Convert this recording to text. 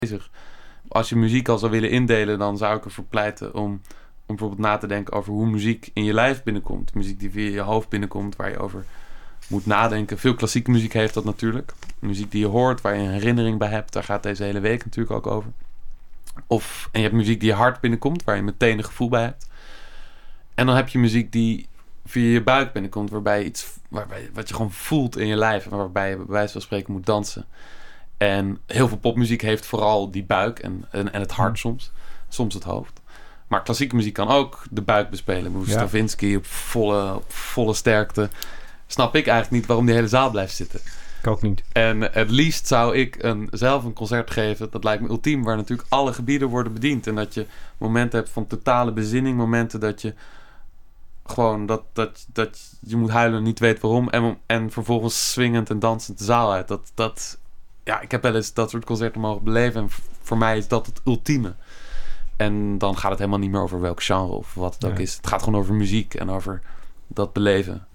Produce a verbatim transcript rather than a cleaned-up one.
bezig. Als je muziek al zou willen indelen, dan zou ik ervoor pleiten om, om bijvoorbeeld na te denken over hoe muziek in je lijf binnenkomt. Muziek die via je hoofd binnenkomt, waar je over moet nadenken. Veel klassieke muziek heeft dat natuurlijk. Muziek die je hoort, waar je een herinnering bij hebt. Daar gaat deze hele week natuurlijk ook over. Of, en je hebt muziek die je hart binnenkomt, waar je meteen een gevoel bij hebt. En dan heb je muziek die via je buik binnenkomt, waarbij je iets, waarbij, wat je gewoon voelt in je lijf. En waarbij je bij wijze van spreken moet dansen. En heel veel popmuziek heeft vooral die buik en, en, en het hart soms. Soms het hoofd. Maar klassieke muziek kan ook de buik bespelen. Hoe ja. Stravinsky op volle, op volle sterkte. Snap ik eigenlijk niet waarom die hele zaal blijft zitten. Ik ook niet. En het liefst zou ik een, zelf een concert geven. Dat lijkt me ultiem. Waar natuurlijk alle gebieden worden bediend. En dat je momenten hebt van totale bezinning. Momenten dat je gewoon dat, dat, dat je moet huilen en niet weet waarom. En, en vervolgens swingend en dansend de zaal uit. Dat, dat, ja, ik heb wel eens dat soort concerten mogen beleven. En voor mij is dat het ultieme. En dan gaat het helemaal niet meer over welk genre of wat het ja. ook is. Het gaat gewoon over muziek en over dat beleven.